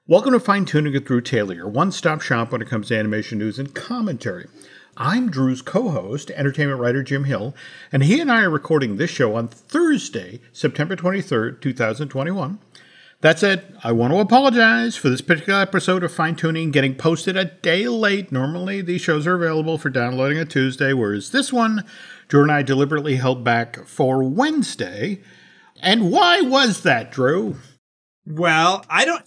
Welcome to Fine Tuning with Drew Taylor, your one-stop shop when it comes to animation news and commentary. I'm Drew's co-host, entertainment writer Jim Hill, and he and I are recording this show on Thursday, September 23rd, 2021. That said, I want to apologize for this particular episode of Fine Tuning getting posted a day late. Normally, these shows are available for downloading on Tuesday, whereas this one, Drew and I deliberately held back for Wednesday. And why was that, Drew? Well,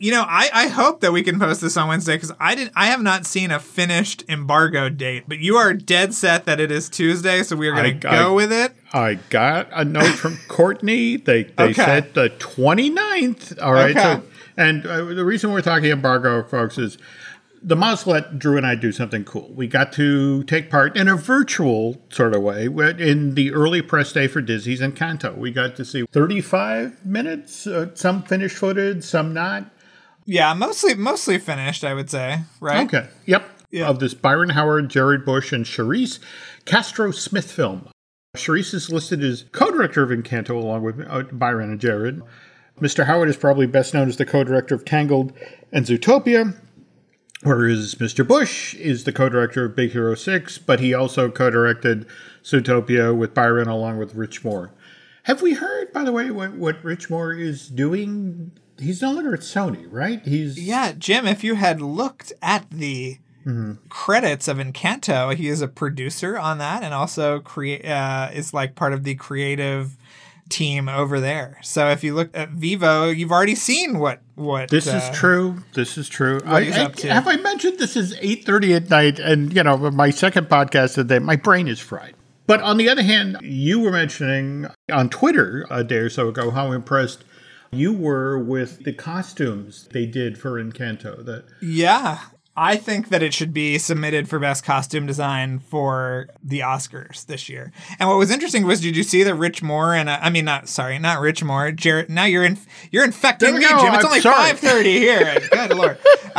I hope that we can post this on Wednesday because I have not seen a finished embargo date, but you are dead set that it is Tuesday, so we are going to go with it. I got a note from Courtney. They said the 29th. All right. Okay. So, and the reason we're talking embargo, folks, is the mouse let Drew and I do something cool. We got to take part in a virtual sort of way in the early press day for Disney's Encanto. We got to see 35 minutes, some finished footage, some not. Yeah, mostly finished, I would say, right? Okay. Yep. Of this Byron Howard, Jared Bush, and Charisse Castro-Smith film. Charisse is listed as co-director of Encanto along with Byron and Jared. Mr. Howard is probably best known as the co-director of Tangled and Zootopia, whereas Mr. Bush is the co-director of Big Hero 6, but he also co-directed Zootopia with Byron along with Rich Moore. Have we heard, by the way, what Rich Moore is doing? He's no longer at Sony, right? Yeah, Jim, if you had looked at the credits of Encanto, he is a producer on that and also is like part of the creative team over there. So if you look at Vivo, you've already seen what this is true. This is true. What he's up to. Have I mentioned this is 8:30 at night, and my second podcast today, my brain is fried. But on the other hand, you were mentioning on Twitter a day or so ago how impressed you were with the costumes they did for Encanto. Yeah. I think that it should be submitted for best costume design for the Oscars this year. And what was interesting was, did you see that Rich Moore and not Rich Moore, Jared? Now you're infecting me, Jim. It's only 5:30 here. Good Lord.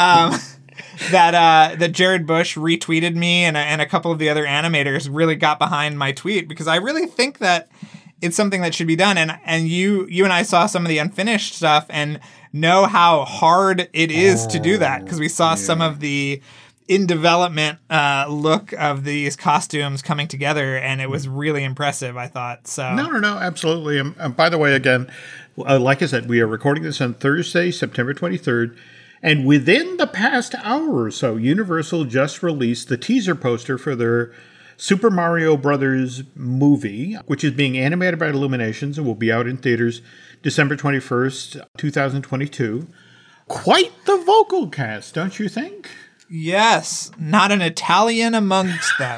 That Jared Bush retweeted me and a couple of the other animators really got behind my tweet because I really think that it's something that should be done. And you and I saw some of the unfinished stuff and know how hard it is to do that because we saw some of the in development look of these costumes coming together, and it was really impressive, I thought. So No, absolutely. And by the way, again, like I said, we are recording this on Thursday, September 23rd, and within the past hour or so, Universal just released the teaser poster for their Super Mario Brothers movie, which is being animated by Illuminations and will be out in theaters December 21st, 2022. Quite the vocal cast, don't you think? Yes, not an Italian amongst them.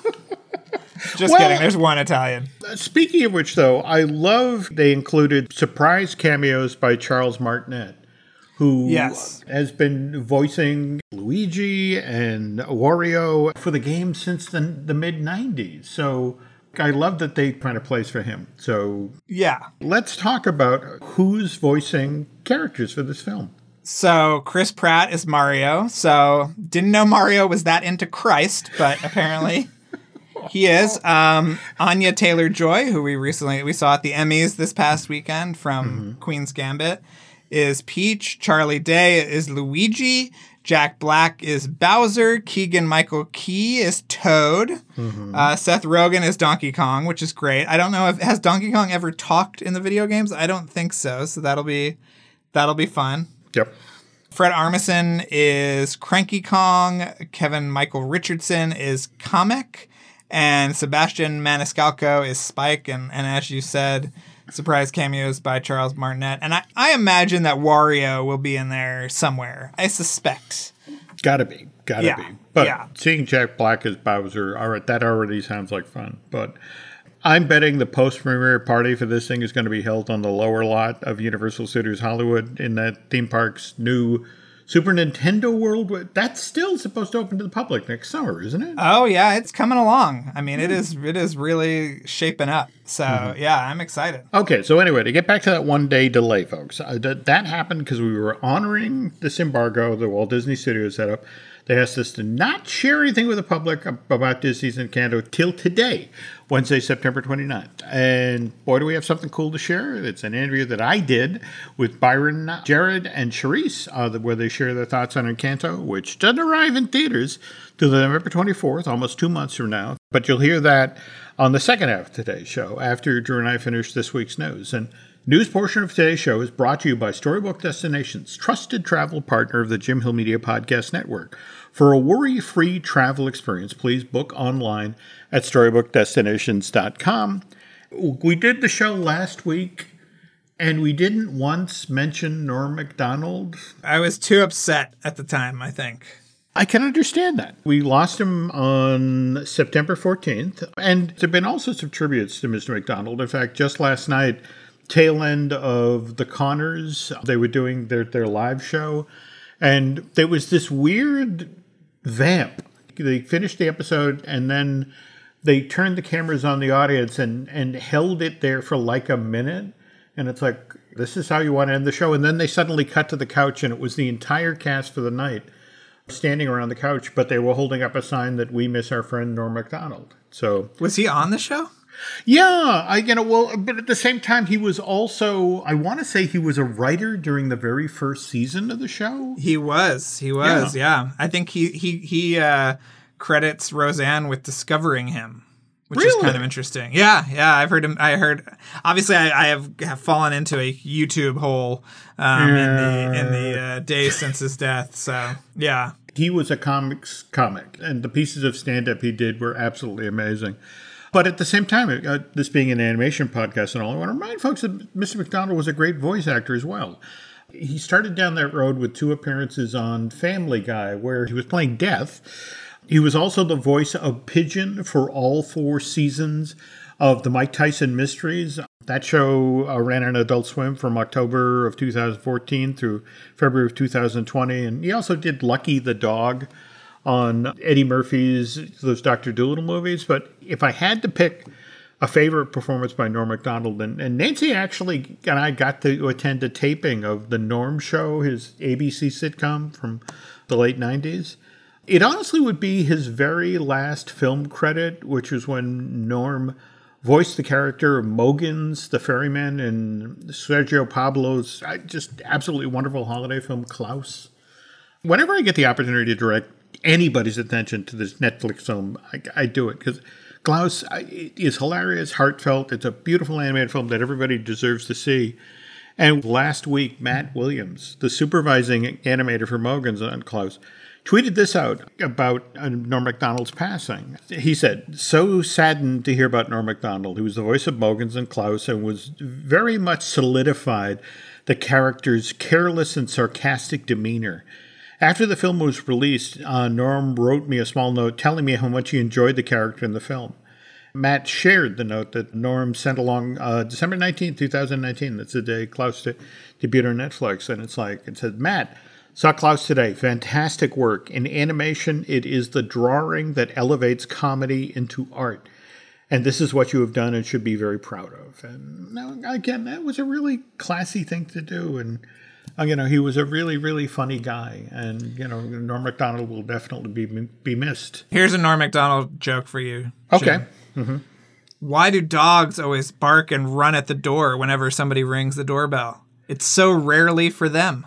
Just kidding, there's one Italian. Speaking of which, though, I love they included surprise cameos by Charles Martinet, who has been voicing Luigi and Wario for the game since the mid-90s. So I love that they find a place for him. So let's talk about who's voicing characters for this film. So Chris Pratt is Mario. So didn't know Mario was that into Christ, but apparently he is. Anya Taylor-Joy, who we saw at the Emmys this past weekend from Queen's Gambit, is Peach. Charlie Day is Luigi. Jack Black is Bowser. Keegan-Michael Key is Toad. Seth Rogen is Donkey Kong, which is great. I don't know has Donkey Kong ever talked in the video games? I don't think so. So that'll be fun. Yep. Fred Armisen is Cranky Kong. Kevin Michael Richardson is Kamek. And Sebastian Maniscalco is Spike. And as you said, surprise cameos by Charles Martinet. And I imagine that Wario will be in there somewhere. I suspect. Gotta be. But seeing Jack Black as Bowser, all right, that already sounds like fun. But I'm betting the post-premiere party for this thing is going to be held on the lower lot of Universal Studios Hollywood in that theme park's new Super Nintendo World. That's still supposed to open to the public next summer, isn't it? Oh, yeah, it's coming along. I mean, it is really shaping up. So, I'm excited. Okay, so anyway, to get back to that one-day delay, folks, that happened because we were honoring this embargo the Walt Disney Studios set up. They asked us to not share anything with the public about Disney's Encanto till today, Wednesday, September 29th. And boy, do we have something cool to share. It's an interview that I did with Byron, Jared, and Charisse, where they share their thoughts on Encanto, which doesn't arrive in theaters till November 24th, almost 2 months from now. But you'll hear that on the second half of today's show, after Drew and I finish this week's news. And news portion of today's show is brought to you by Storybook Destinations, trusted travel partner of the Jim Hill Media Podcast Network. For a worry-free travel experience, please book online at StorybookDestinations.com. We did the show last week, and we didn't once mention Norm Macdonald. I was too upset at the time, I think. I can understand that. We lost him on September 14th, and there have been all sorts of tributes to Mr. Macdonald. In fact, just last night, tail end of The Connors, they were doing their live show, and there was this weird vamp. They finished the episode, and then they turned the cameras on the audience and held it there for like a minute, and it's like, this is how you want to end the show. And then they suddenly cut to the couch, and it was the entire cast for the night standing around the couch, but they were holding up a sign that we miss our friend Norm Macdonald. So was he on the show? Yeah, but at the same time, he was also, I want to say he was a writer during the very first season of the show. He was, yeah. I think he credits Roseanne with discovering him, which is kind of interesting. Yeah, I heard, obviously I have fallen into a YouTube hole in the days since his death, so yeah. He was a comic, and the pieces of stand-up he did were absolutely amazing. But at the same time, this being an animation podcast and all, I want to remind folks that Mr. Macdonald was a great voice actor as well. He started down that road with 2 appearances on Family Guy, where he was playing Death. He was also the voice of Pigeon for all 4 seasons of the Mike Tyson Mysteries. That show ran on Adult Swim from October of 2014 through February of 2020. And he also did Lucky the Dog on Eddie Murphy's those Dr. Dolittle movies. But if I had to pick a favorite performance by Norm Macdonald, and Nancy actually and I got to attend a taping of The Norm Show, his ABC sitcom from the late 90s. It honestly would be his very last film credit, which was when Norm voiced the character of Mogens, the ferryman, in Sergio Pablo's just absolutely wonderful holiday film, Klaus. Whenever I get the opportunity to direct anybody's attention to this Netflix film, I do it, because Klaus is hilarious, heartfelt. It's a beautiful animated film that everybody deserves to see. And last week, Matt Williams, the supervising animator for Mogens on Klaus, tweeted this out about Norm Macdonald's passing. He said, "So saddened to hear about Norm Macdonald, who was the voice of Mogens and Klaus and was very much solidified the character's careless and sarcastic demeanor. After the film was released, Norm wrote me a small note telling me how much he enjoyed the character in the film." Matt shared the note that Norm sent along December 19th, 2019. That's the day Klaus debuted on Netflix. And it said, "Matt, saw Klaus today. Fantastic work. In animation, it is the drawing that elevates comedy into art. And this is what you have done and should be very proud of." And again, that was a really classy thing to do. And he was a really, really funny guy. And, Norm Macdonald will definitely be missed. Here's a Norm Macdonald joke for you, Okay. Jim. Mm-hmm. Why do dogs always bark and run at the door whenever somebody rings the doorbell? It's so rarely for them.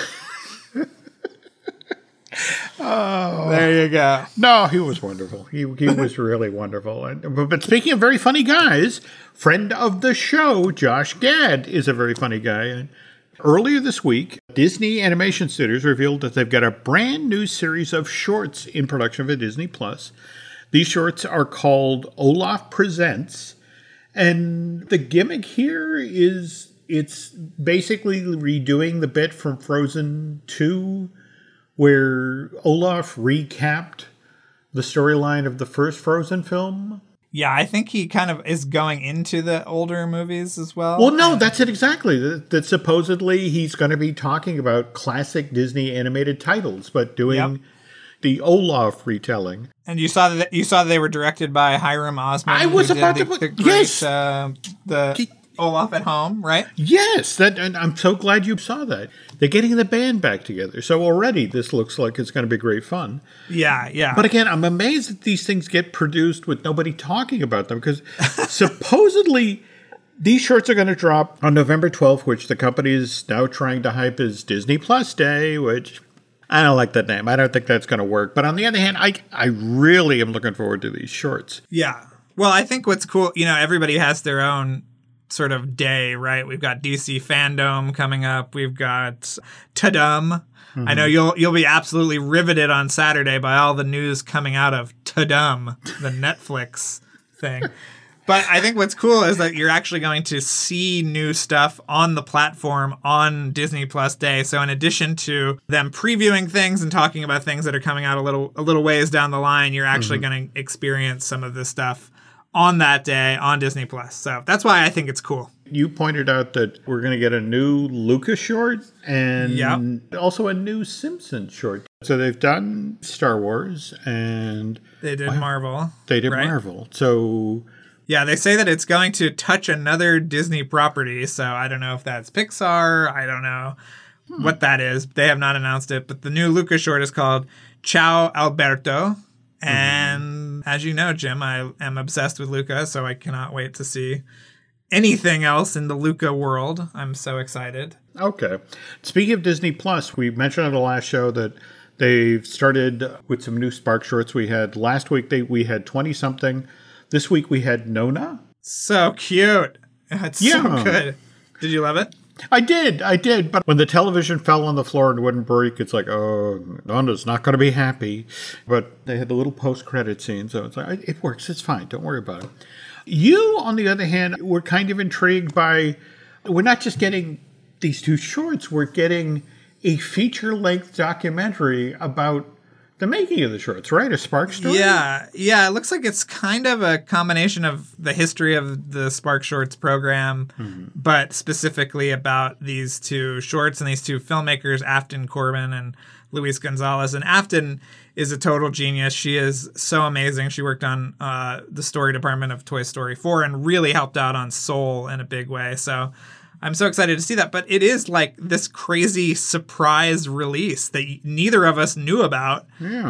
Oh, there you go. No, he was wonderful. He was really wonderful. But speaking of very funny guys, friend of the show, Josh Gad, is a very funny guy. And earlier this week, Disney Animation Studios revealed that they've got a brand new series of shorts in production for Disney Plus. These shorts are called Olaf Presents, and the gimmick here is it's basically redoing the bit from Frozen 2, where Olaf recapped the storyline of the first Frozen film. Yeah, I think he kind of is going into the older movies as well. Well, no, that's it exactly. That supposedly he's going to be talking about classic Disney animated titles, but doing the Olaf retelling. And you saw they were directed by Hiram Osman. I was about to put yes. Olaf at home, right? Yes, and I'm so glad you saw that. They're getting the band back together. So already this looks like it's going to be great fun. Yeah, yeah. But again, I'm amazed that these things get produced with nobody talking about them because supposedly these shorts are going to drop on November 12th, which the company is now trying to hype as Disney Plus Day, which I don't like that name. I don't think that's going to work. But on the other hand, I really am looking forward to these shorts. Yeah. Well, I think what's cool, everybody has their own sort of day, right? We've got DC Fandom coming up. We've got Tudum. Mm-hmm. I know you'll be absolutely riveted on Saturday by all the news coming out of Tudum, the Netflix thing. But I think what's cool is that you're actually going to see new stuff on the platform on Disney Plus Day. So in addition to them previewing things and talking about things that are coming out a little ways down the line, you're actually going to experience some of this stuff on that day on Disney Plus. So that's why I think it's cool. You pointed out that we're going to get a new Luca short and also a new Simpsons short. So they've done Star Wars and they did Marvel. They did Marvel. So yeah, they say that it's going to touch another Disney property. So I don't know if that's Pixar. I don't know what that is. They have not announced it. But the new Luca short is called Ciao Alberto. And as you know, Jim, I am obsessed with Luca, so I cannot wait to see anything else in the Luca world. I'm so excited. Okay. Speaking of Disney Plus, we mentioned on the last show that they've started with some new Spark shorts. We had last week, we had 20-something. This week we had Nona. So cute. It's so good. Did you love it? I did. But when the television fell on the floor and wouldn't break, it's like, oh, Nona's not going to be happy. But they had the little post-credit scene, so it's like, it works. It's fine. Don't worry about it. You, on the other hand, were kind of intrigued by, we're not just getting these two shorts, we're getting a feature-length documentary about the making of the shorts, right? A Spark story? Yeah. It looks like it's kind of a combination of the history of the Spark Shorts program, but specifically about these two shorts and these two filmmakers, Afton Corbin and Luis Gonzalez. And Afton is a total genius. She is so amazing. She worked on the story department of Toy Story 4 and really helped out on Soul in a big way. So I'm so excited to see that. But it is like this crazy surprise release that neither of us knew about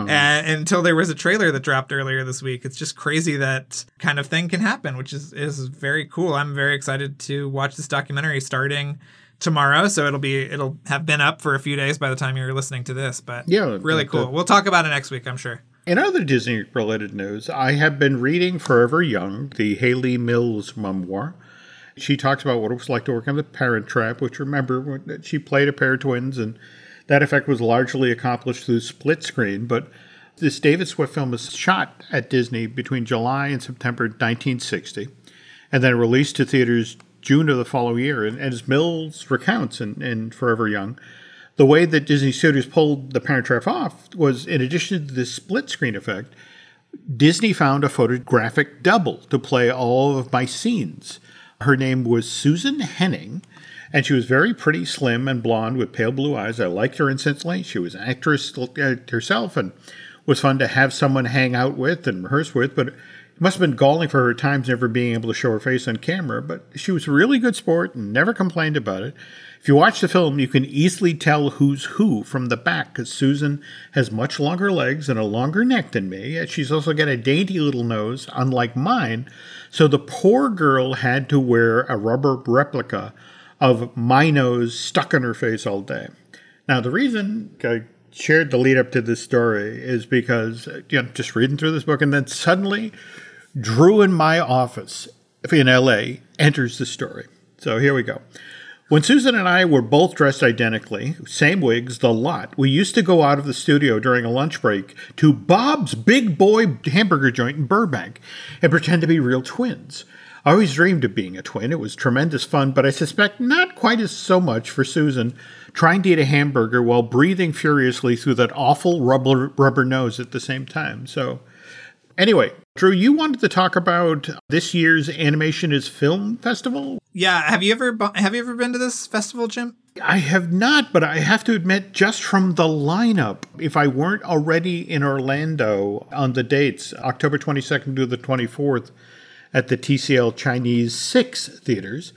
until there was a trailer that dropped earlier this week. It's just crazy that kind of thing can happen, which is very cool. I'm very excited to watch this documentary starting tomorrow. So it'll have been up for a few days by the time you're listening to this. But really cool. We'll talk about it next week, I'm sure. In other Disney-related news, I have been reading Forever Young, the Hayley Mills memoir. She talks about what it was like to work on The Parent Trap, which, remember, she played a pair of twins, and that effect was largely accomplished through split screen. But this David Swift film was shot at Disney between July and September 1960, and then released to theaters June of the following year. And as Mills recounts in Forever Young, the way that Disney Studios pulled The Parent Trap off was, in addition to the split screen effect, Disney found a photographic double to play all of my scenes. Her name was Susan Henning, and she was very pretty, slim, and blonde with pale blue eyes. I liked her instantly. She was an actress herself and was fun to have someone hang out with and rehearse with, but it must have been galling for her at times never being able to show her face on camera. But she was a really good sport and never complained about it. If you watch the film, you can easily tell who's who from the back, because Susan has much longer legs and a longer neck than me. And she's also got a dainty little nose, unlike mine. So the poor girl had to wear a rubber replica of my nose stuck in her face all day. Now, the reason I shared the lead up to this story is because, just reading through this book, and then suddenly Drew in my office in LA enters the story. So here we go. When Susan and I were both dressed identically, same wigs, the lot, we used to go out of the studio during a lunch break to Bob's Big Boy hamburger joint in Burbank and pretend to be real twins. I always dreamed of being a twin. It was tremendous fun, but I suspect not quite as so much for Susan trying to eat a hamburger while breathing furiously through that awful rubber nose at the same time. So anyway, Drew, you wanted to talk about this year's Animation is Film Festival? Yeah, have you ever been to this festival, Jim? I have not, but I have to admit, just from the lineup, if I weren't already in Orlando on the dates, October 22nd to the 24th at the TCL Chinese 6 theaters,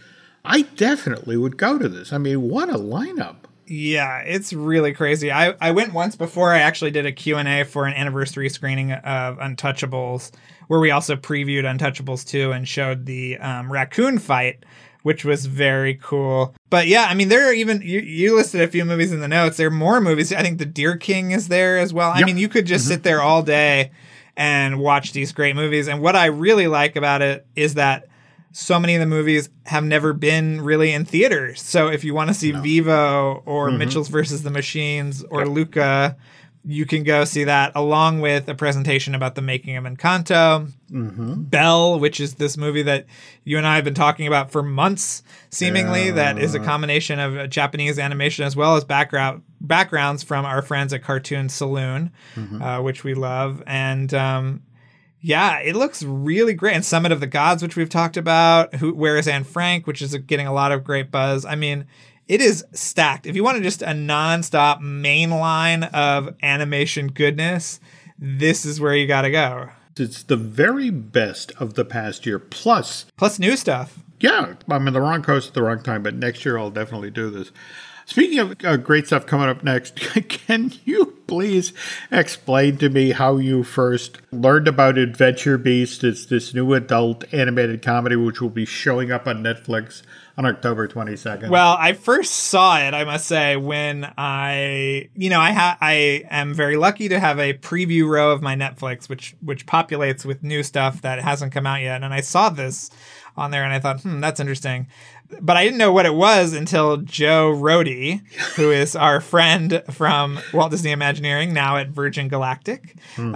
I definitely would go to this. I mean, what a lineup. Yeah, it's really crazy. I went once before. I actually did a Q&A for an anniversary screening of Untouchables, where we also previewed Untouchables 2 and showed the raccoon fight, which was very cool. But yeah, I mean, there are even, you listed a few movies in the notes. There are more movies. I think The Deer King is there as well. Yep. I mean, you could just sit there all day and watch these great movies. And what I really like about it is that so many of the movies have never been really in theaters. So if you want to see Vivo or Mitchell's versus the Machines or Luca, you can go see that, along with a presentation about the making of Encanto. Belle, which is this movie that you and I have been talking about for months, seemingly, that is a combination of Japanese animation as well as backgrounds from our friends at Cartoon Saloon, which we love. And yeah, it looks really great. And Summit of the Gods, which we've talked about. Where is Anne Frank, which is getting a lot of great buzz. I mean, it is stacked. If you want just a nonstop main line of animation goodness, this is where you got to go. It's the very best of the past year, plus new stuff. Yeah, I'm in the wrong coast at the wrong time, but next year I'll definitely do this. Speaking of great stuff coming up next, can you please explain to me how you first learned about Adventure Beast? It's this new adult animated comedy which will be showing up on Netflix on October 22nd. Well, I first saw it, I must say, when I am very lucky to have a preview row of my Netflix, which populates with new stuff that hasn't come out yet. And I saw this on there and I thought, that's interesting. But I didn't know what it was until Joe Rohde, who is our friend from Walt Disney Imagineering, now at Virgin Galactic,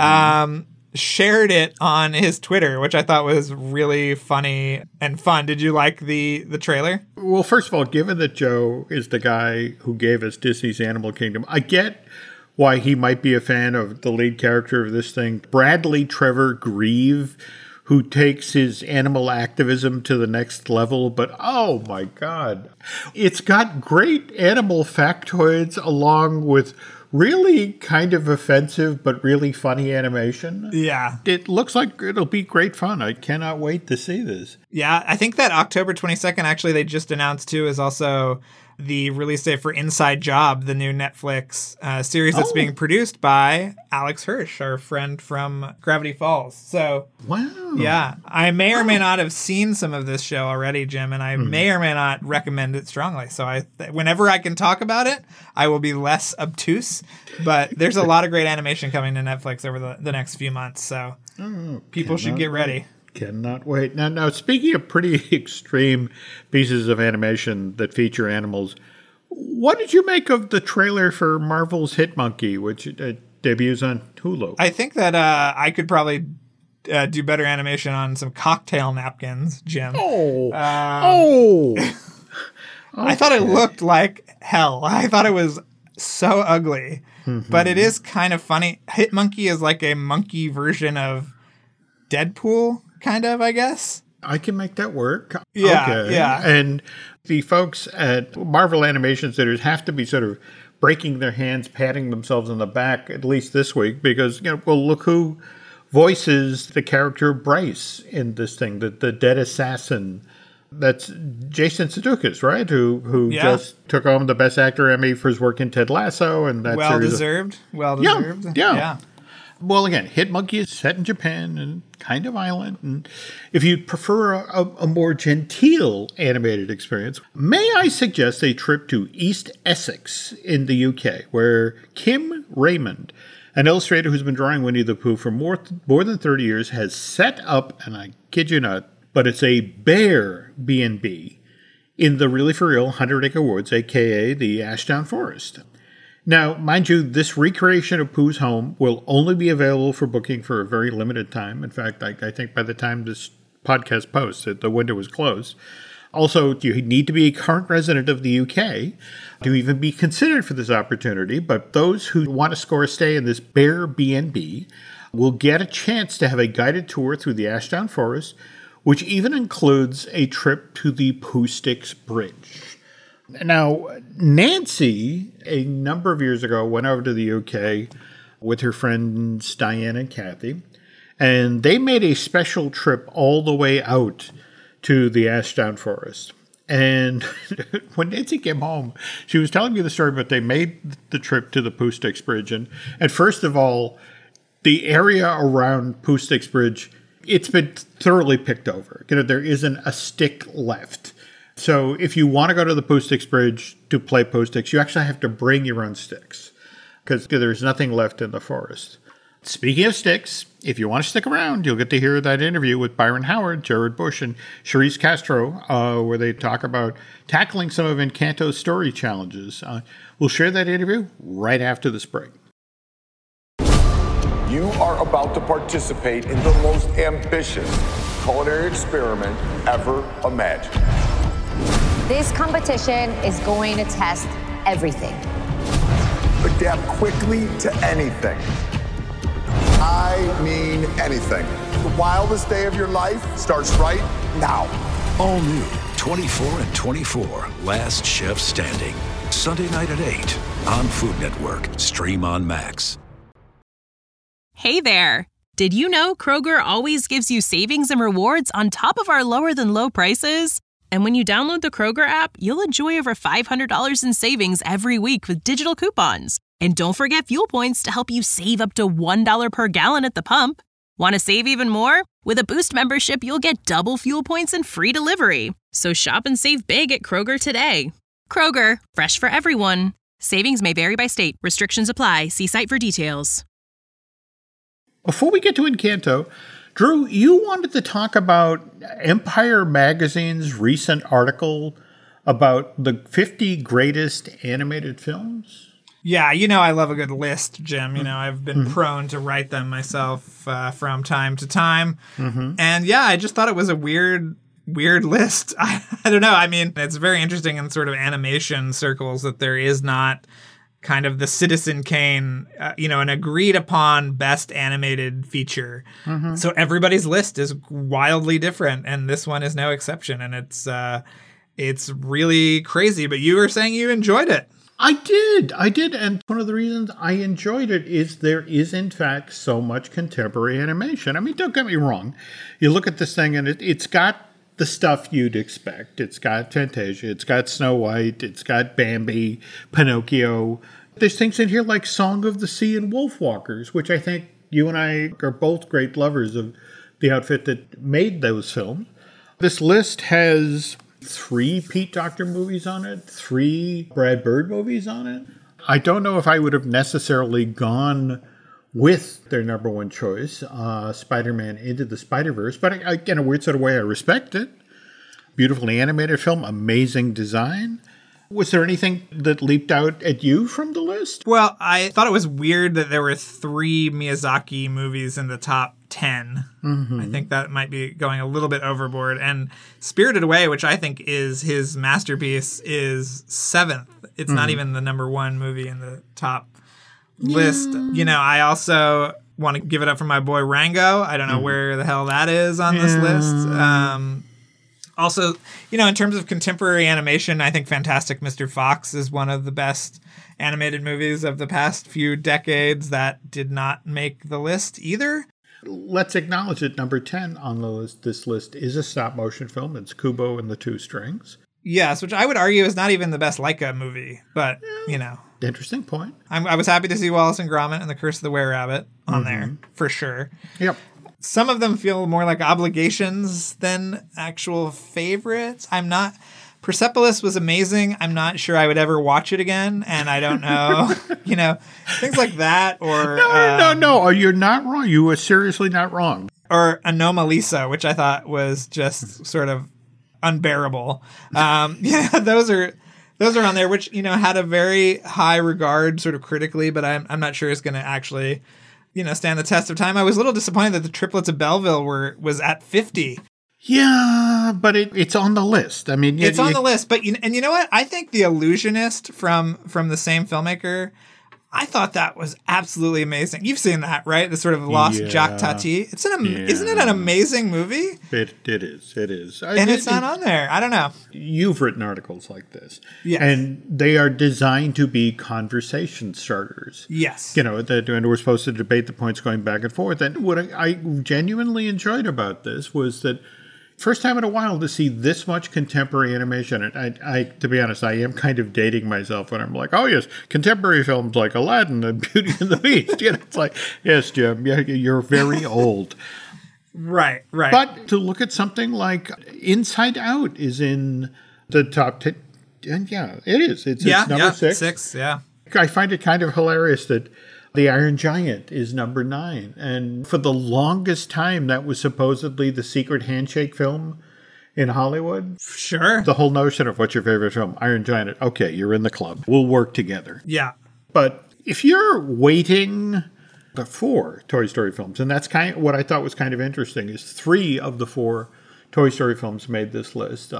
shared it on his Twitter, which I thought was really funny and fun. Did you like the trailer? Well, first of all, given that Joe is the guy who gave us Disney's Animal Kingdom, I get why he might be a fan of the lead character of this thing, Bradley Trevor Grieve, who takes his animal activism to the next level. But oh my God, it's got great animal factoids along with really kind of offensive but really funny animation. Yeah. It looks like it'll be great fun. I cannot wait to see this. Yeah, I think that October 22nd, actually, they just announced too, is also the release date for Inside Job, the new Netflix series that's being produced by Alex Hirsch, our friend from Gravity Falls. So, wow. Yeah, I may or may not have seen some of this show already, Jim, and I may or may not recommend it strongly. So whenever I can talk about it, I will be less obtuse. But there's a lot of great animation coming to Netflix over the next few months. So people should get ready. Cannot wait. Now, speaking of pretty extreme pieces of animation that feature animals, what did you make of the trailer for Marvel's Hit Monkey, which debuts on Hulu? I think that I could probably do better animation on some cocktail napkins, Jim. Okay. I thought it looked like hell. I thought it was so ugly, but it is kind of funny. Hit Monkey is like a monkey version of Deadpool. Kind of, I guess. I can make that work. Yeah, okay. Yeah. And the folks at Marvel Animation Studios have to be sort of breaking their hands, patting themselves on the back, at least this week, because, look who voices the character Bryce in this thing, the dead assassin. That's Jason Sudeikis, right? Who just took home the Best Actor Emmy for his work in Ted Lasso. And that Well deserved. Yeah. Well, again, Hit Monkey is set in Japan and kind of violent. And if you prefer a more genteel animated experience, may I suggest a trip to East Essex in the UK, where Kim Raymond, an illustrator who's been drawing Winnie the Pooh for more than 30 years, has set up, and I kid you not, but it's a bear B&B in the really for real 100 Acre Woods, a.k.a. the Ashdown Forest. Now, mind you, this recreation of Pooh's home will only be available for booking for a very limited time. In fact, I think by the time this podcast posts, the window is closed. Also, you need to be a current resident of the UK to even be considered for this opportunity. But those who want to score a stay in this Bear B&B will get a chance to have a guided tour through the Ashdown Forest, which even includes a trip to the Pooh Sticks Bridge. Now, Nancy, a number of years ago, went over to the UK with her friends Diane and Kathy, and they made a special trip all the way out to the Ashdown Forest. And when Nancy came home, she was telling me the story, but they made the trip to the Pooh Sticks Bridge. And first of all, the area around Pooh Sticks Bridge, it's been thoroughly picked over. There isn't a stick left. So if you want to go to the Pooh Sticks Bridge to play Pooh Sticks, you actually have to bring your own sticks because there's nothing left in the forest. Speaking of sticks, if you want to stick around, you'll get to hear that interview with Byron Howard, Jared Bush, and Charisse Castro, where they talk about tackling some of Encanto's story challenges. We'll share that interview right after this break. You are about to participate in the most ambitious culinary experiment ever imagined. This competition is going to test everything. Adapt quickly to anything. I mean anything. The wildest day of your life starts right now. All new 24 and 24, Last Chef Standing. Sunday night at 8 on Food Network. Stream on Max. Hey there. Did you know Kroger always gives you savings and rewards on top of our lower than low prices? And when you download the Kroger app, you'll enjoy over $500 in savings every week with digital coupons. And don't forget fuel points to help you save up to $1 per gallon at the pump. Want to save even more? With a Boost membership, you'll get double fuel points and free delivery. So shop and save big at Kroger today. Kroger, fresh for everyone. Savings may vary by state. Restrictions apply. See site for details. Before we get to Encanto, Drew, you wanted to talk about Empire Magazine's recent article about the 50 greatest animated films. Yeah, I love a good list, Jim. I've been prone to write them myself from time to time. And yeah, I just thought it was a weird list. I don't know. I mean, it's very interesting in sort of animation circles that there is not kind of the Citizen Kane, an agreed upon best animated feature. So everybody's list is wildly different, and this one is no exception. And it's really crazy. But you were saying you enjoyed it. I did. And one of the reasons I enjoyed it is there is, in fact, so much contemporary animation. I mean, don't get me wrong. You look at this thing and it's got the stuff you'd expect. It's got Fantasia. It's got Snow White. It's got Bambi, Pinocchio. There's things in here like Song of the Sea and Wolfwalkers, which I think you and I are both great lovers of the outfit that made those films. This list has 3 Pete Docter movies on it, 3 Brad Bird movies on it. I don't know if I would have necessarily gone with their number one choice, Spider-Man Into the Spider-Verse, but in a weird sort of way, I respect it. Beautifully animated film, amazing design. Was there anything that leaped out at you from the list? Well, I thought it was weird that there were 3 Miyazaki movies in the top 10. I think that might be going a little bit overboard. And Spirited Away, which I think is his masterpiece, is 7th. It's not even the number 1 movie in the top list. I also want to give it up for my boy Rango. I don't know where the hell that is on this list. Also, in terms of contemporary animation, I think Fantastic Mr. Fox is one of the best animated movies of the past few decades that did not make the list either. Let's acknowledge that number 10 on this list is a stop-motion film. It's Kubo and the Two Strings. Yes, which I would argue is not even the best Laika movie, but, Interesting point. I was happy to see Wallace and Gromit and The Curse of the Were-Rabbit on there, for sure. Yep. Some of them feel more like obligations than actual favorites. Persepolis was amazing. I'm not sure I would ever watch it again, and I don't know, things like that. Or No, you're not wrong. You were seriously not wrong. Or Anomalisa, which I thought was just sort of unbearable. Those are on there, which had a very high regard, sort of critically, but I'm not sure it's going to actually stand the test of time. I was a little disappointed that the Triplets of Belleville was at 50. Yeah, but it's on the list. I mean, it's on the list. But you know what? I think The Illusionist from the same filmmaker, I thought that was absolutely amazing. You've seen that, right? The sort of Lost Jacques Tati. Isn't it an amazing movie? It is. And it's not on there. I don't know. You've written articles like this. Yes. And they are designed to be conversation starters. Yes. And we're supposed to debate the points going back and forth. And what I genuinely enjoyed about this was that First time in a while to see this much contemporary animation. And I, to be honest, I am kind of dating myself when I'm like, oh yes, contemporary films like Aladdin and Beauty and the Beast. It's like, yes, Jim, you're very old. Right. But to look at something like Inside Out is in the top 10. And yeah, it is. It's number 6. 6, yeah. I find it kind of hilarious that The Iron Giant is number 9. And for the longest time, that was supposedly the secret handshake film in Hollywood. Sure. The whole notion of what's your favorite film? Iron Giant. Okay, you're in the club. We'll work together. Yeah. But if you're waiting the 4 Toy Story films, and that's kind of what I thought was kind of interesting, is 3 of the 4 Toy Story films made this list.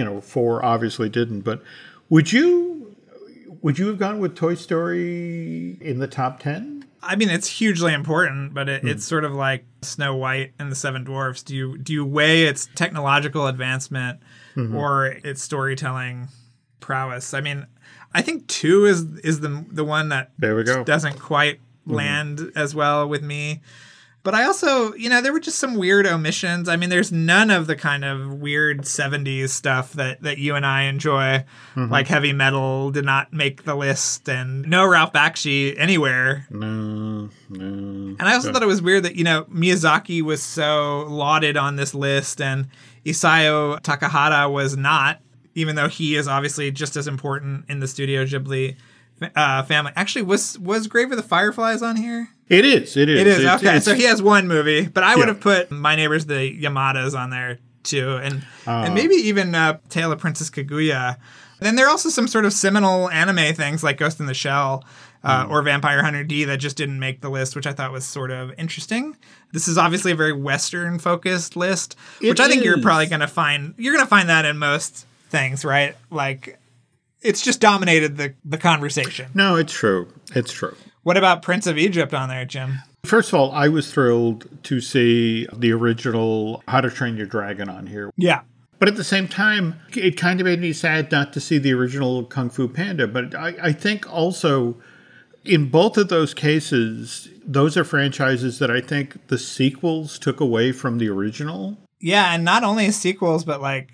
4 obviously didn't. But would you have gone with Toy Story in the top 10? I mean, it's hugely important, but it's sort of like Snow White and the Seven Dwarfs. Do you weigh its technological advancement or its storytelling prowess? I mean, I think 2 is the one that there we go. Doesn't quite land as well with me. But I also, there were just some weird omissions. I mean, there's none of the kind of weird 70s stuff that you and I enjoy, like Heavy Metal did not make the list, and no Ralph Bakshi anywhere. No. And I also thought it was weird that, Miyazaki was so lauded on this list and Isao Takahata was not, even though he is obviously just as important in the Studio Ghibli family. Actually, was Grave of the Fireflies on here? It is. Okay, so he has one movie, but I would have put My Neighbors the Yamadas on there too, and maybe even Tale of Princess Kaguya. Then there are also some sort of seminal anime things like Ghost in the Shell or Vampire Hunter D that just didn't make the list, which I thought was sort of interesting. This is obviously a very Western focused list, which I think you're probably going to find. You're going to find that in most things, right? Like, it's just dominated the conversation. No, it's true. It's true. What about Prince of Egypt on there, Jim? First of all, I was thrilled to see the original How to Train Your Dragon on here. Yeah. But at the same time, it kind of made me sad not to see the original Kung Fu Panda. But I think also in both of those cases, those are franchises that I think the sequels took away from the original. Yeah, and not only sequels, but like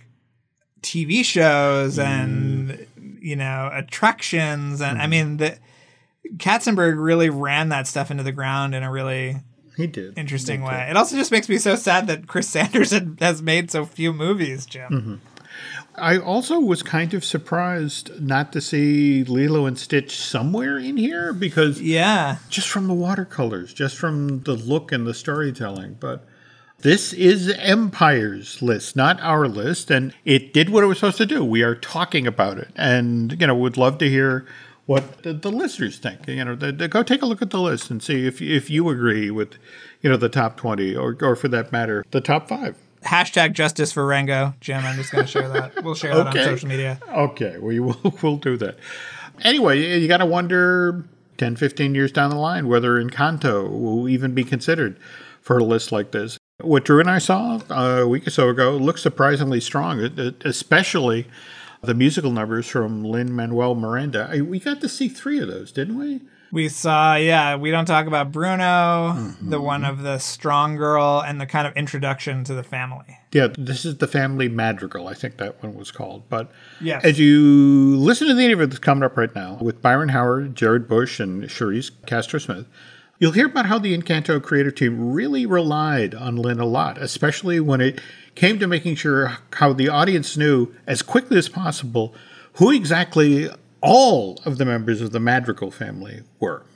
TV shows and, attractions. And I mean, Katzenberg really ran that stuff into the ground in a really interesting way. It also just makes me so sad that Chris Sanders has made so few movies, Jim. I also was kind of surprised not to see Lilo and Stitch somewhere in here because just from the watercolors, just from the look and the storytelling. But this is Empire's list, not our list, and it did what it was supposed to do. We are talking about it, and would love to hear what the listeners think. Go take a look at the list and see if you agree with, the top 20 or for that matter, the top 5. Hashtag justice for Rango, Jim. I'm just going to share that. We'll share that on social media. Okay, we'll do that. Anyway, you got to wonder 10, 15 years down the line whether Encanto will even be considered for a list like this. What Drew and I saw a week or so ago looks surprisingly strong, especially the musical numbers from Lin-Manuel Miranda. We got to see 3 of those, didn't we? We saw, We Don't Talk About Bruno, the one of the strong girl, and the kind of introduction to the family. Yeah, this is the Family Madrigal, I think that one was called. But yes, as you listen to the interview that's coming up right now with Byron Howard, Jared Bush, and Charisse Castro-Smith, you'll hear about how the Encanto creative team really relied on Lin a lot, especially when it came to making sure how the audience knew as quickly as possible who exactly all of the members of the Madrigal family were.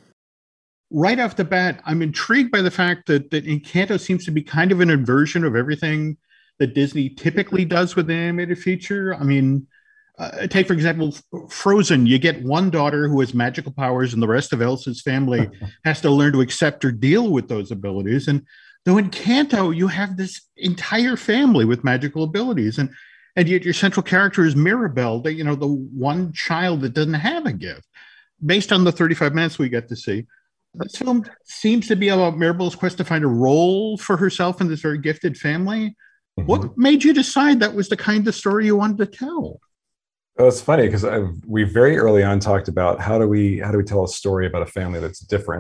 Right off the bat, I'm intrigued by the fact that Encanto seems to be kind of an inversion of everything that Disney typically does with an animated feature. I mean, take, for example, Frozen. You get one daughter who has magical powers and the rest of Elsa's family has to learn to accept or deal with those abilities. And though in Encanto, you have this entire family with magical abilities. And yet your central character is Mirabel, the one child that doesn't have a gift. Based on the 35 minutes we get to see, this film seems to be about Mirabel's quest to find a role for herself in this very gifted family. What made you decide that was the kind of story you wanted to tell? Well, it's funny because we very early on talked about how do we tell a story about a family that's different.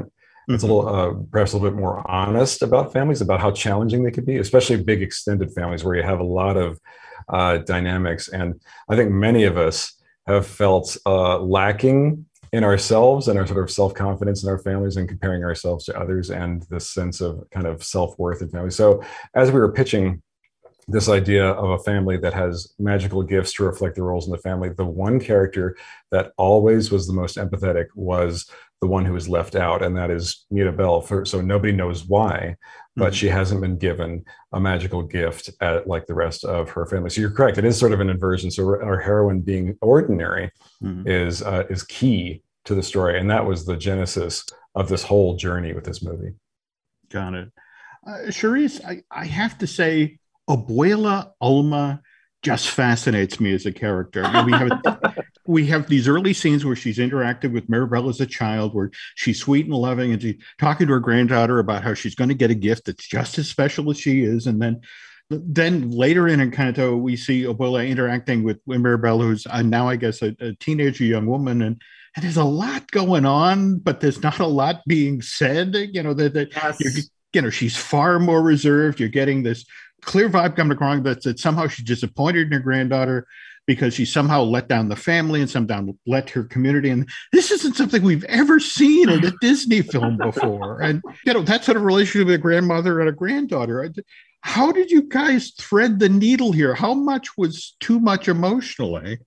It's a little, perhaps a little bit more honest about families, about how challenging they could be, especially big extended families where you have a lot of dynamics. And I think many of us have felt lacking in ourselves and our sort of self-confidence in our families and comparing ourselves to others and this sense of kind of self-worth in families. So as we were pitching this idea of a family that has magical gifts to reflect the roles in the family, the one character that always was the most empathetic was the one who was left out, and that is Mirabel. So nobody knows why, but she hasn't been given a magical gift like the rest of her family. So you're correct; it is sort of an inversion. So our heroine being ordinary is key to the story, and that was the genesis of this whole journey with this movie. Got it, Charisse. I have to say, Abuela Alma just fascinates me as a character. We have these early scenes where she's interacted with Mirabel as a child, where she's sweet and loving, and she's talking to her granddaughter about how she's going to get a gift that's just as special as she is. And then later in Encanto, we see Abuela interacting with Mirabel, who's now, I guess, a teenager, young woman, and there's a lot going on, but there's not a lot being said. She's far more reserved. You're getting this clear vibe coming across that somehow she's disappointed in her granddaughter because she somehow let down the family and somehow let her community. And this isn't something we've ever seen in a Disney film before. And, that sort of relationship with a grandmother and a granddaughter. How did you guys thread the needle here? How much was too much emotionally?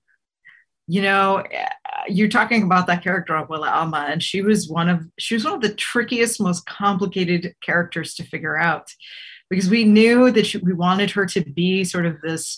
You're talking about that character, Abuela Alma, and she was one of the trickiest, most complicated characters to figure out, because we knew that we wanted her to be sort of this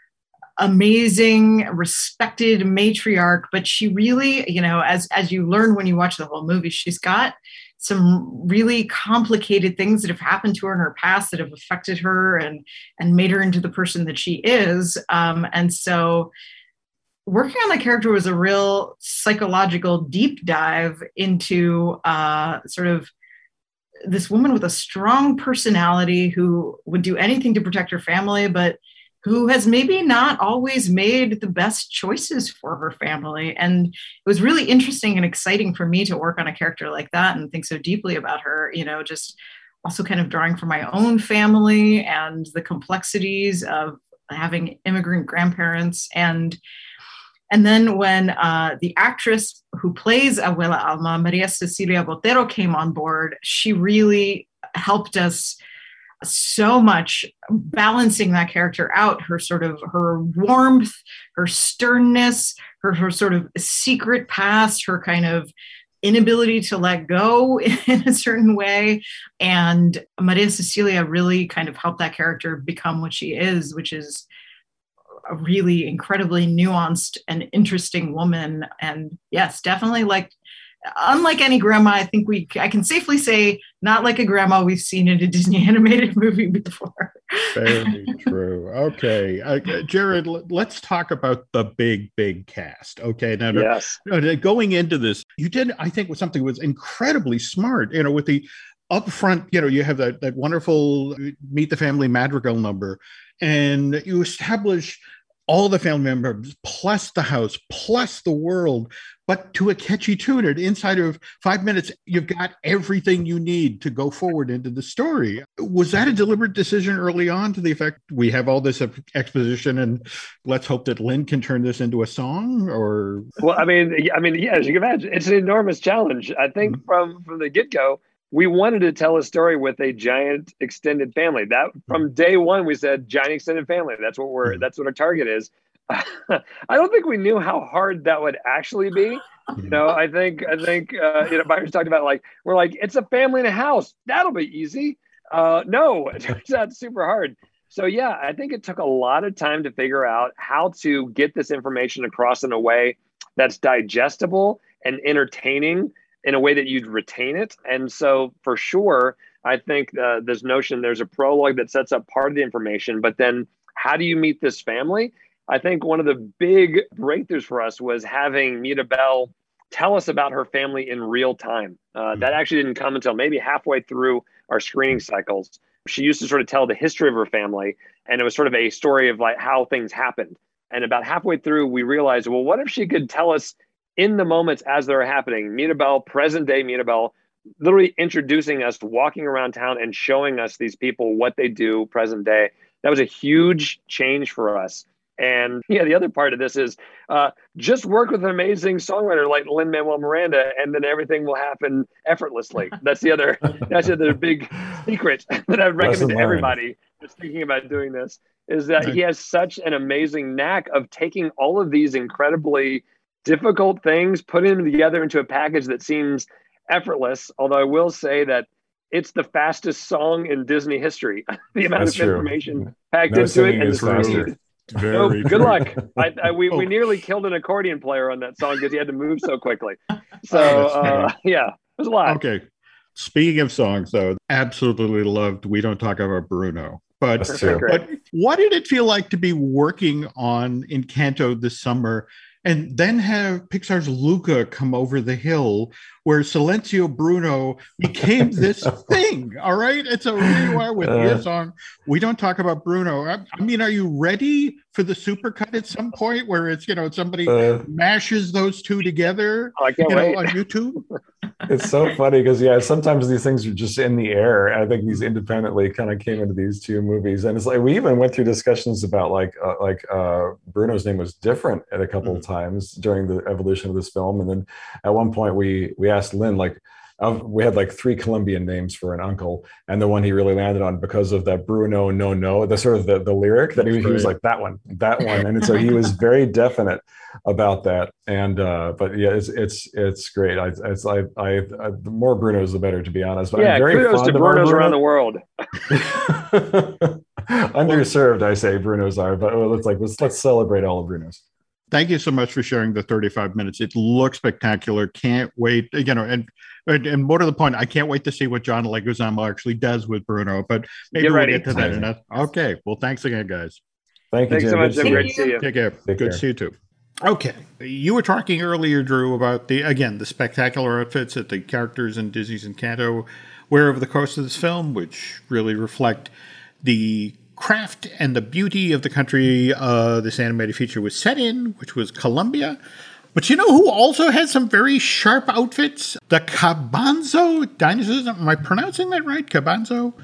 amazing, respected matriarch, but she really, as you learn when you watch the whole movie, she's got some really complicated things that have happened to her in her past that have affected her and made her into the person that she is. And so working on that character was a real psychological deep dive into sort of this woman with a strong personality who would do anything to protect her family, but who has maybe not always made the best choices for her family. And it was really interesting and exciting for me to work on a character like that and think so deeply about her, just also kind of drawing from my own family and the complexities of having immigrant grandparents. And then when the actress who plays Abuela Alma, Maria Cecilia Botero, came on board, she really helped us so much, balancing that character out, her warmth, her sternness, her sort of secret past, her kind of inability to let go in a certain way. And Maria Cecilia really kind of helped that character become what she is, which is a really incredibly nuanced and interesting woman. And yes, definitely unlike any grandma, I think I can safely say not like a grandma we've seen in a Disney animated movie before. Very true. Okay. Jared, let's talk about the big cast. Okay. Now, yes. Going into this, you did, I think, something was incredibly smart, with the upfront, you have that wonderful Meet the Family Madrigal number, and you establish all the family members, plus the house, plus the world, but to a catchy tune. And inside of 5 minutes, you've got everything you need to go forward into the story. Was that a deliberate decision early on, to the effect we have all this exposition and let's hope that Lin can turn this into a song? Or well, I mean, yeah, as you can imagine, it's an enormous challenge. I think from the get-go, we wanted to tell a story with a giant extended family. That from day one, we said giant extended family. That's what that's what our target is. I don't think we knew how hard that would actually be. I think Byron's talked about we're like, it's a family in a house. That'll be easy. No, it turns out super hard. So yeah, I think it took a lot of time to figure out how to get this information across in a way that's digestible and entertaining, in a way that you'd retain it. And so for sure, I think this notion, there's a prologue that sets up part of the information, but then how do you meet this family? I think one of the big breakthroughs for us was having Mirabel tell us about her family in real time. That actually didn't come until maybe halfway through our screening cycles. She used to sort of tell the history of her family, and it was sort of a story of how things happened. And about halfway through, we realized, well, what if she could tell us in the moments as they're happening, Mirabel, present day Mirabel, literally introducing us, walking around town and showing us these people, what they do present day. That was a huge change for us. And yeah, the other part of this is just work with an amazing songwriter like Lin-Manuel Miranda, and then everything will happen effortlessly. That's the other big secret that I would recommend to everybody that's thinking about doing this, is that he has such an amazing knack of taking all of these incredibly difficult things, putting them together into a package that seems effortless. Although I will say that it's the fastest song in Disney history. The amount of information packed into it, and the speed. Good luck. We nearly killed an accordion player on that song because he had to move so quickly. So yeah, it was a lot. Okay. Speaking of songs, though, absolutely loved We Don't Talk About Bruno. But what did it feel like to be working on Encanto this summer and then have Pixar's Luca come over the hill, where Silencio Bruno became this thing? All right. And so here you are with your song, We Don't Talk About Bruno. I mean, are you ready for the supercut at some point where it's, somebody mashes those two together I can't wait. On YouTube? It's so funny because sometimes these things are just in the air. I think these independently kind of came into these two movies, and it's like we even went through discussions about like Bruno's name was different at a couple of times during the evolution of this film, and then at one point we asked Lin, like, we had like 3 Colombian names for an uncle, and the one he really landed on because of that Bruno no, the sort of the lyric that he was like that one, and so he was very definite about that. And but yeah, it's great. The more Brunos the better, to be honest. But yeah, I'm very kudos fond to of Brunos around the world. Underserved, I say Brunos are, but let's celebrate all of Brunos. Thank you so much for sharing the 35 minutes. It looks spectacular. Can't wait. And more to the point, I can't wait to see what John Leguizamo actually does with Bruno. But maybe we'll get to that. Okay. Well, thanks again, guys. Thank you. Thanks so much. Great to see you. Take care. Good to see you too. Okay. You were talking earlier, Drew, about the spectacular outfits that the characters in Disney's Encanto wear over the course of this film, which really reflect the craft and the beauty of the country this animated feature was set in, which was Colombia. But you know who also has some very sharp outfits? The Cabazon dinosaurs. Am I pronouncing that right? Cabazon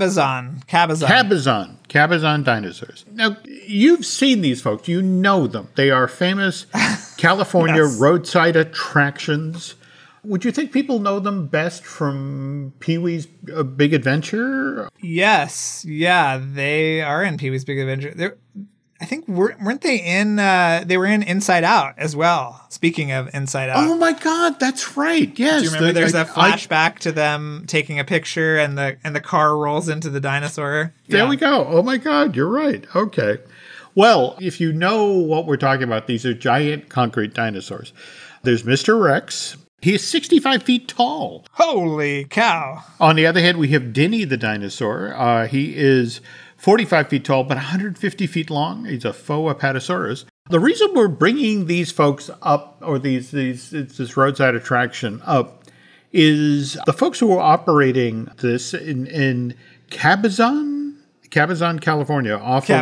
dinosaurs. Now, you've seen these folks. You know them. They are famous California roadside attractions. Would you think people know them best from Pee-wee's Big Adventure? Yes. Yeah, they are in Pee-wee's Big Adventure. I think weren't they in? They were in Inside Out as well. Speaking of Inside Out, oh my God, that's right. Yes, do you remember? There's that flashback to them taking a picture, and the car rolls into the dinosaur. There we go. Oh my God, you're right. Okay, well, if you know what we're talking about, these are giant concrete dinosaurs. There's Mr. Rex. He is 65 feet tall. Holy cow! On the other hand, we have Dinny the dinosaur. He is 45 feet tall, but 150 feet long. He's a faux Apatosaurus. The reason we're bringing these folks up, or this roadside attraction up, is the folks who are operating this in Cabazon, California.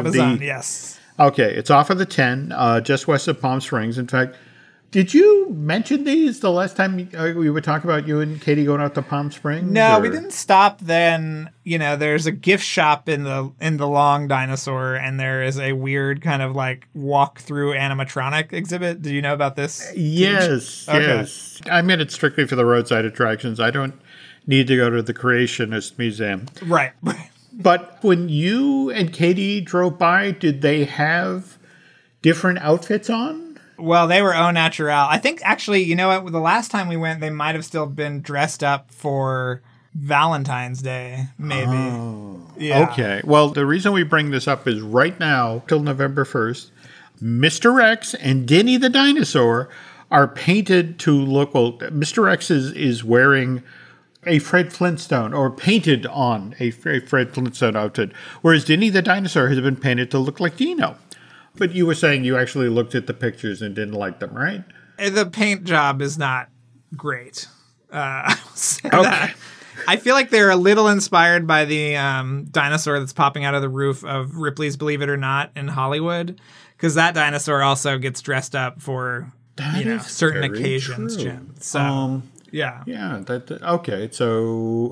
Yes. Okay, it's off of the 10, just west of Palm Springs. In fact, did you mention these the last time we were talking about you and Katie going out to Palm Springs? No, we didn't stop then. There's a gift shop in the long dinosaur, and there is a weird kind of like walk-through animatronic exhibit. Did you know about this? Yes, okay. Yes. I meant it strictly for the roadside attractions. I don't need to go to the Creationist Museum. Right. But when you and Katie drove by, did they have different outfits on? Well, they were au naturel. I think, actually, you know what? The last time we went, they might have still been dressed up for Valentine's Day, maybe. Oh. Yeah. Okay. Well, the reason we bring this up is right now, till November 1st, Mr. Rex and Dinny the dinosaur are painted to look... Well, Mr. Rex is wearing a Fred Flintstone, or painted on a Fred Flintstone outfit, whereas Dinny the dinosaur has been painted to look like Dino. But you were saying you actually looked at the pictures and didn't like them, right? The paint job is not great. I will say that. I feel like they're a little inspired by the dinosaur that's popping out of the roof of Ripley's Believe It or Not in Hollywood, because that dinosaur also gets dressed up for certain occasions, Jim. So Yeah. Yeah. Okay. So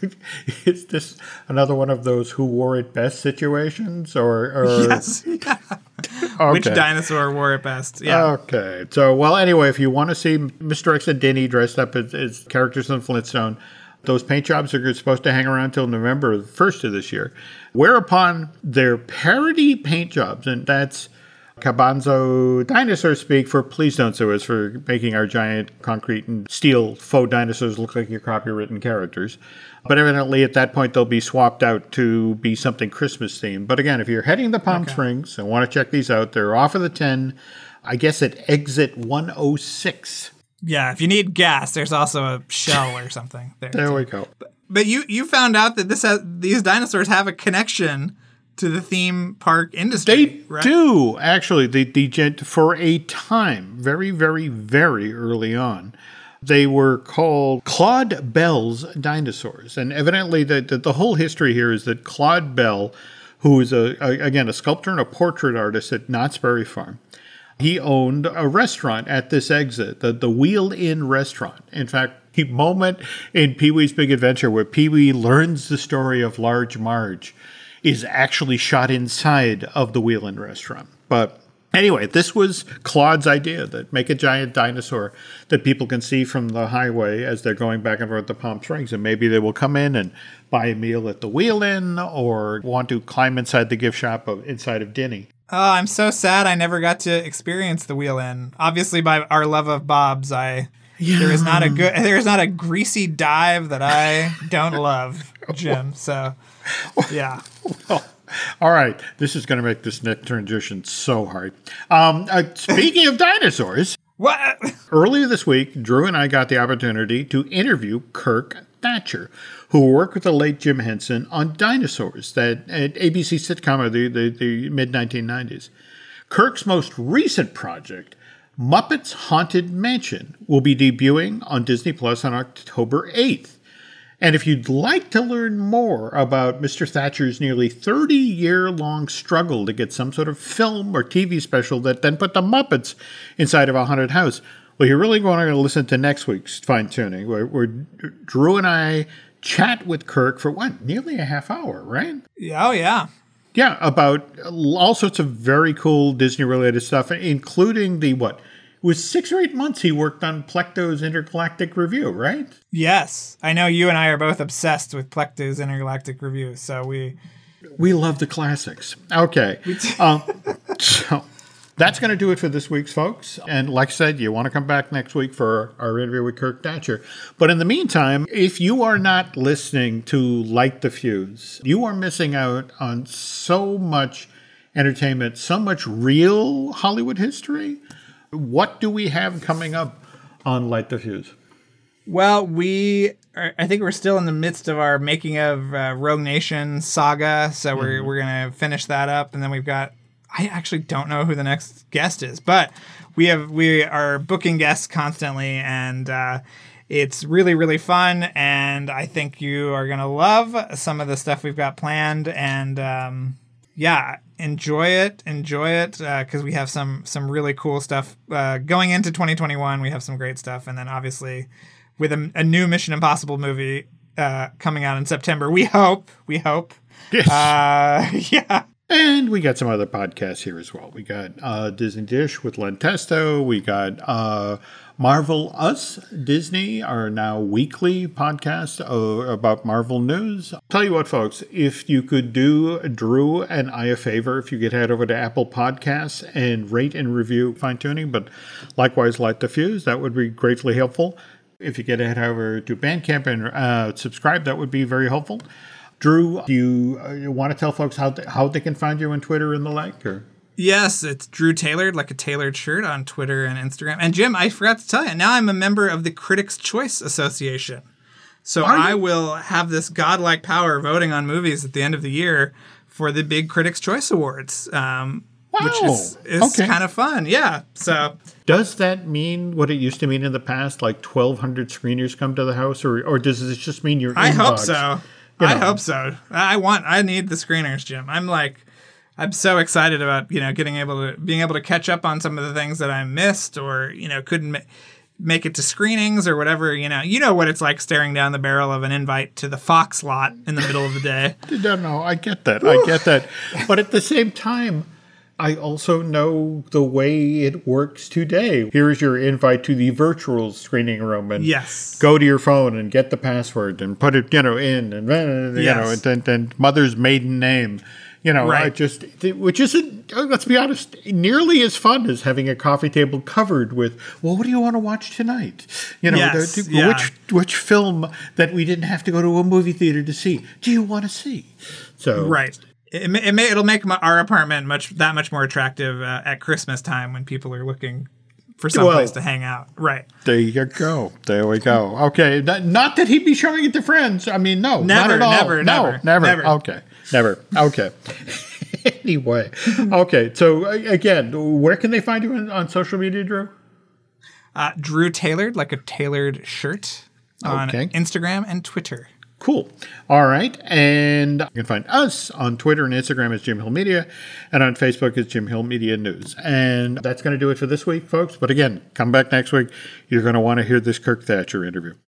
is this another one of those who wore it best situations, or Yes. Yeah. Okay. Which dinosaur wore it best? Yeah. Okay. So, well, anyway, if you want to see Mr. X and Denny dressed up as characters in Flintstone, those paint jobs are supposed to hang around till November 1st of this year. Whereupon their parody paint jobs, and that's Cabanzo dinosaur speak for please don't sue us for making our giant concrete and steel faux dinosaurs look like your copywritten characters. But evidently at that point they'll be swapped out to be something Christmas themed. But again, if you're heading to Palm Springs and want to check these out, they're off of the 10, I guess at exit 106. Yeah, if you need gas, there's also a Shell or something there. There we go. But you found out that these dinosaurs have a connection to the theme park industry. They right? do, actually. For a time, very, very, very early on, they were called Claude Bell's dinosaurs. And evidently, the whole history here is that Claude Bell, who is, a sculptor and a portrait artist at Knott's Berry Farm, he owned a restaurant at this exit, the Wheel Inn restaurant. In fact, the moment in Pee-wee's Big Adventure where Pee-wee learns the story of Large Marge is actually shot inside of the Wheel Inn restaurant. But anyway, this was Claude's idea, that make a giant dinosaur that people can see from the highway as they're going back and forth to Palm Springs. And maybe they will come in and buy a meal at the Wheel Inn or want to climb inside the gift shop inside of Denny. Oh, I'm so sad I never got to experience the Wheel Inn. Obviously, by our love of Bob's, there is not a greasy dive that I don't love, Jim. So, yeah. Well, all right. This is going to make this next transition so hard. Speaking of dinosaurs, what? Earlier this week, Drew and I got the opportunity to interview Kirk Thatcher, who worked with the late Jim Henson on Dinosaurs, that ABC sitcom of the mid-1990s. Kirk's most recent project, Muppets Haunted Mansion, will be debuting on Disney Plus on October 8th. And if you'd like to learn more about Mr. Thatcher's nearly 30-year-long struggle to get some sort of film or TV special that then put the Muppets inside of a haunted house, well, you're really going to listen to next week's Fine Tuning, where Drew and I chat with Kirk for, nearly a half hour, right? Oh, yeah. Yeah, about all sorts of very cool Disney-related stuff, including it was 6 or 8 months he worked on Plecto's Intergalactic Review, right? Yes. I know you and I are both obsessed with Plecto's Intergalactic Review, so we love the classics. Okay. So that's going to do it for this week's folks. And like I said, you want to come back next week for our interview with Kirk Thatcher. But in the meantime, if you are not listening to Light the Fuse, you are missing out on so much entertainment, so much real Hollywood history. What do we have coming up on Light the Fuse? Well, I think we're still in the midst of our making of Rogue Nation saga, so we're going to finish that up, and then we've got, I actually don't know who the next guest is, but we are booking guests constantly, and it's really, really fun, and I think you are going to love some of the stuff we've got planned, and enjoy it, because we have some really cool stuff going into 2021. We have some great stuff, and then obviously with a new Mission Impossible movie coming out in September, we hope. Yes. Yeah. And we got some other podcasts here as well. We got Disney Dish with Len Testo. We got Marvel Us Disney, our now weekly podcast about Marvel news. I'll tell you what, folks, if you could do Drew and I a favor, if you could head over to Apple Podcasts and rate and review Fine Tuning, but likewise Light the Fuse, that would be gratefully helpful. If you could head over to Bandcamp and subscribe, that would be very helpful. Drew, do you want to tell folks how they can find you on Twitter and the like? Or? Yes, it's Drew Tailored, like a tailored shirt, on Twitter and Instagram. And Jim, I forgot to tell you, now I'm a member of the Critics' Choice Association. So I will have this godlike power voting on movies at the end of the year for the big Critics' Choice Awards, which is kind of fun. Yeah. So does that mean what it used to mean in the past, like 1,200 screeners come to the house, or does it just mean your inbox? I hope so. I hope so. I need the screeners, Jim. I'm so excited about, being able to catch up on some of the things that I missed or, couldn't make it to screenings or whatever, you know what it's like staring down the barrel of an invite to the Fox lot in the middle of the day. No, I get that. I get that. But at the same time, I also know the way it works today. Here's your invite to the virtual screening room, and go to your phone and get the password and put it, in, and then mother's maiden name. Right. Which isn't, let's be honest, nearly as fun as having a coffee table covered with, well, what do you want to watch tonight? Which film that we didn't have to go to a movie theater to see do you want to see? So right. It'll make our apartment that much more attractive at Christmas time when people are looking for someplace to hang out. Right. There you go. There we go. Okay. Not that he'd be showing it to friends. I mean, no, never, not at all. Never. Okay. Never. Okay. Anyway. Okay. So again, where can they find you on social media, Drew? Drew Tailored, like a tailored shirt, on Instagram and Twitter. Cool. All right. And you can find us on Twitter and Instagram as Jim Hill Media, and on Facebook as Jim Hill Media News. And that's going to do it for this week, folks. But again, come back next week. You're going to want to hear this Kirk Thatcher interview.